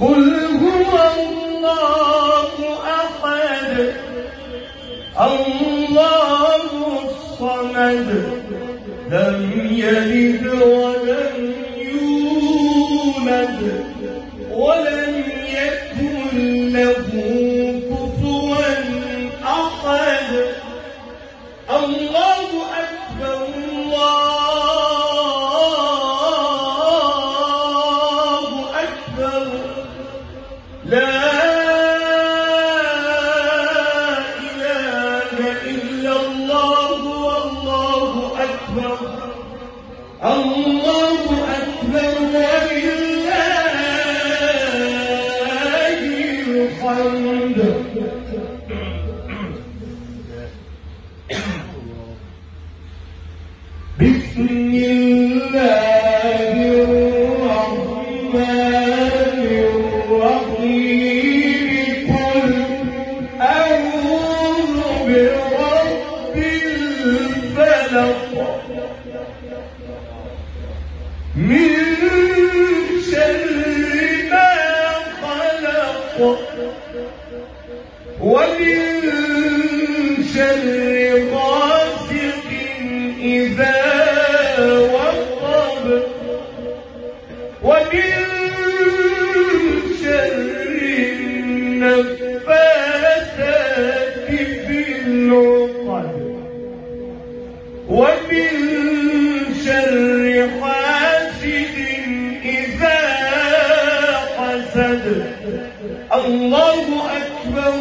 قل هو الله أحد الله الصمد لم يلد ولم يولد ولم يكن له كفوا أحد الله أكبر الله أكبر لا إله إلا الله والله أكبر الله أكبر ولله الحمد بسم الله الرحمن الرحيم قل أعوذ برب الفلق من شر ما خلق ومن شر غاسق إذا وقب ومن شر النفاثات في العقد ومن شر حاسد إذا حسد الله أكبر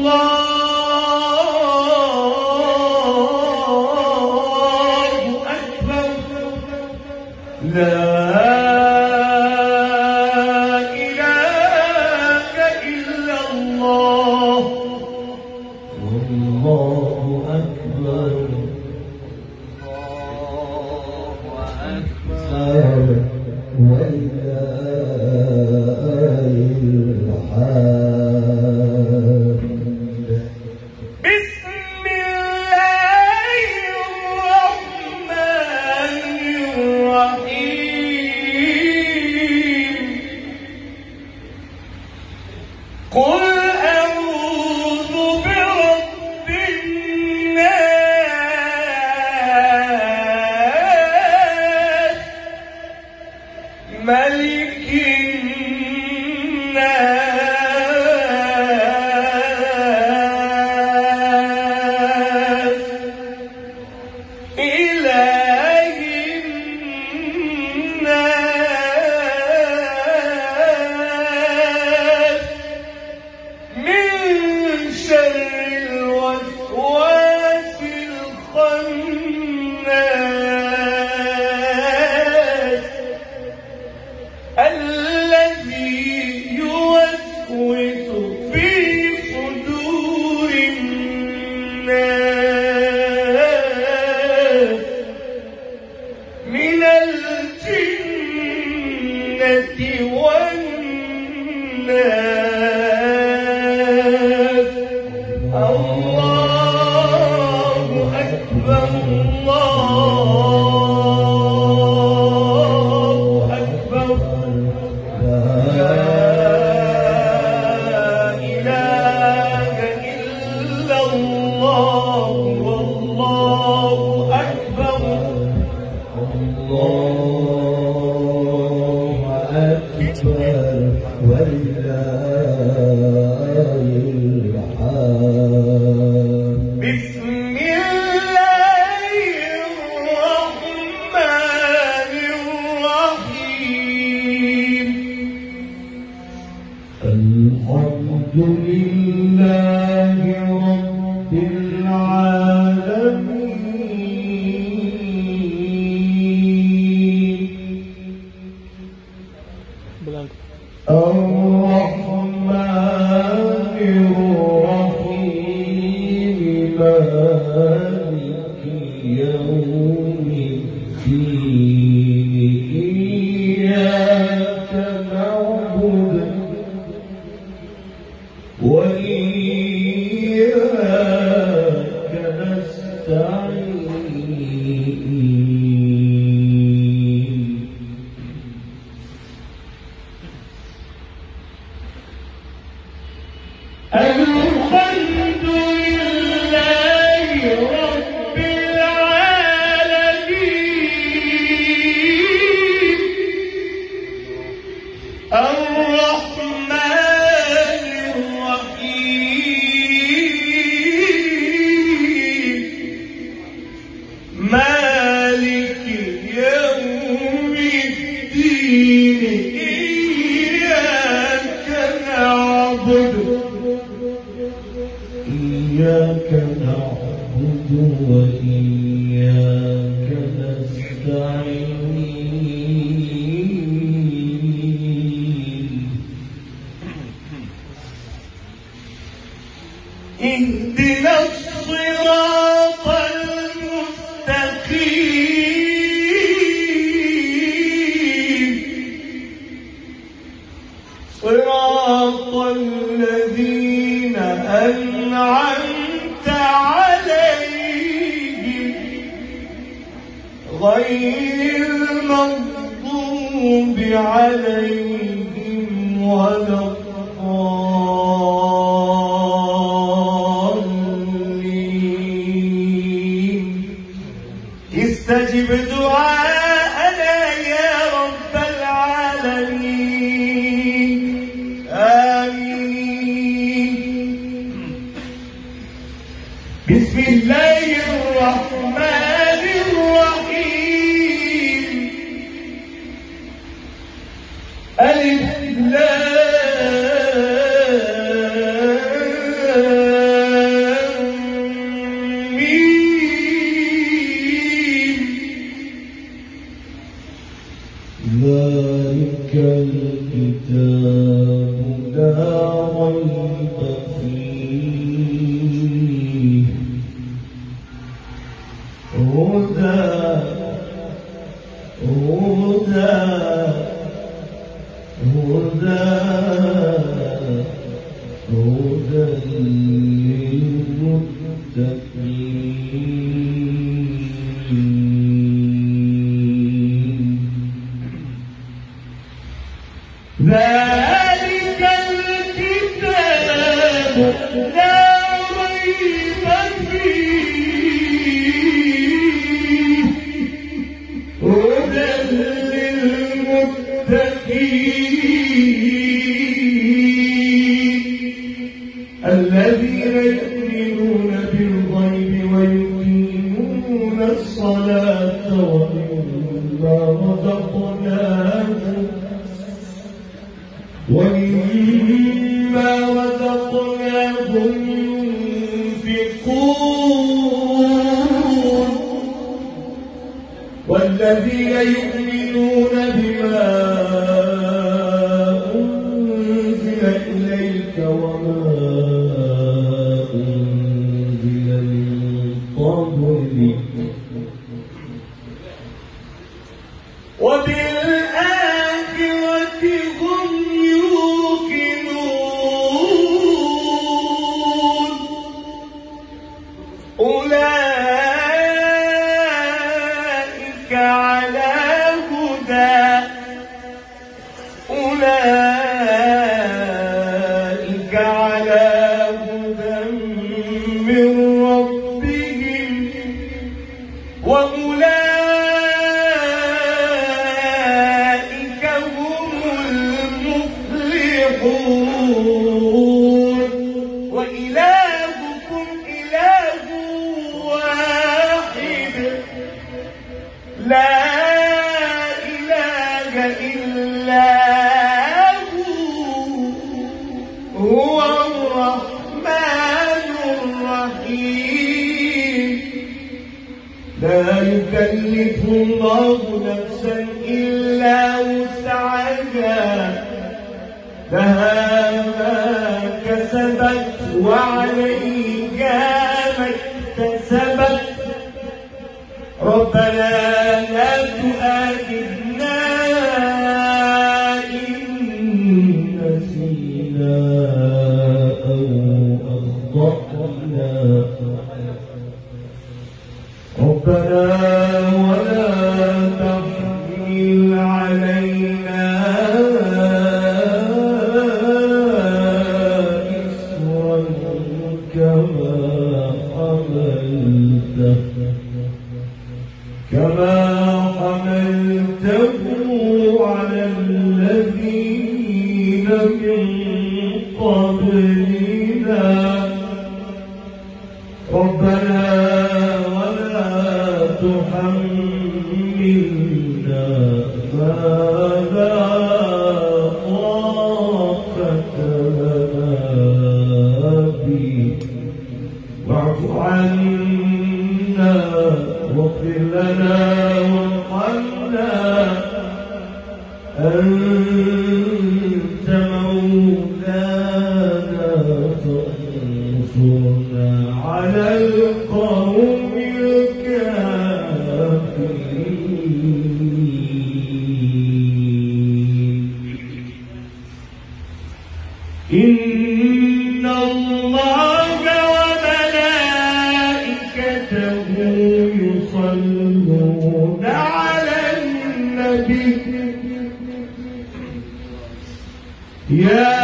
الله أكبر لا إله إلا الله والله أكبر ولله الحمد بسم الله الرحمن الرحيم قل أعوذ برب الناس ملك الناس إله الناس من شر الوسواس الخناس الذي يوسوس في صدور الناس من الجنة والناس الله أكبر الله أكبر لا إله إلا الله والله أكبر الله أكبر ولله الحمد بسم الله الرحمن الرحيم الحمد لله رب العالمين الرحمن الرحيم مالك يوم الدين إياك نعبد وإياك نستعين إياك نعبد وإياك نستعين اهدنا الصراط المستقيم صراط الذين أنعمت عليهم غير المغضوب عليهم ولا الضالين استجب دعاءنا يا رب العالمين آمين. بسم الله الرحمن الرحيم ألف لام ميم ذلك الكتاب لا ريب فيه هدى للمتقين ذلك الكتاب لا ريب فيه هدى للمتقين الذين يؤمنون بالغيب ويقيمون الصلاة ومما رزقناهم ينفقون والذين يؤمنون بما أنزل إليك وما أنزل من قبلك وبالآخرة هم يوقنون أولئك على هدى من ربهم وأولئك هم المفلحون وإلهكم إله واحد لا إله إلا هو الرحمن الرحيم لا يكلف الله نفسا إلا وسعها لها ما كسبت وعليها ما اكتسبت ربنا لا تؤاخذنا إن نسينا أو أخطأنا ربنا ولا تحمل علينا إصرا كما حملته على الذين من قبلنا ربنا ولا تحملنا ما لا أنت مولانا فانصرنا على القوم الكافرين. إن الله وملائكته يصلون على النبي يا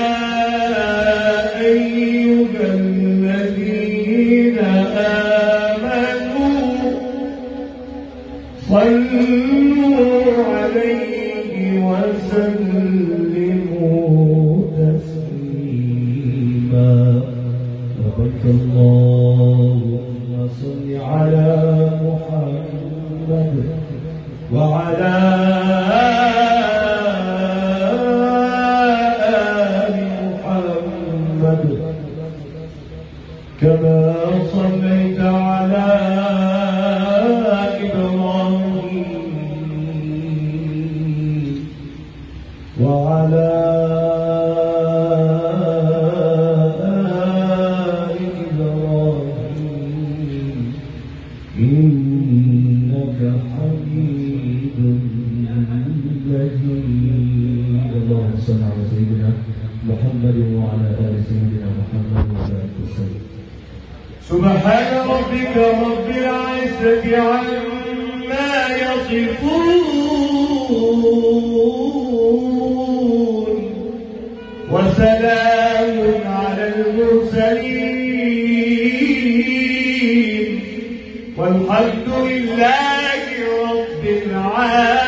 أيها الذين آمنوا صلوا عليه وسلموا تسليما. بارك اللهم صل على محمد وعلى آل محمد كما صليت على إبراهيم وعلى آل إبراهيم إنك حميد مجيد. اللهم صل على سيدنا محمد وعلى آل سيدنا محمد وعلى آله وسلم. سبحان ربك رب العزة عما يصفون وسلام على المرسلين والحمد لله رب العالمين.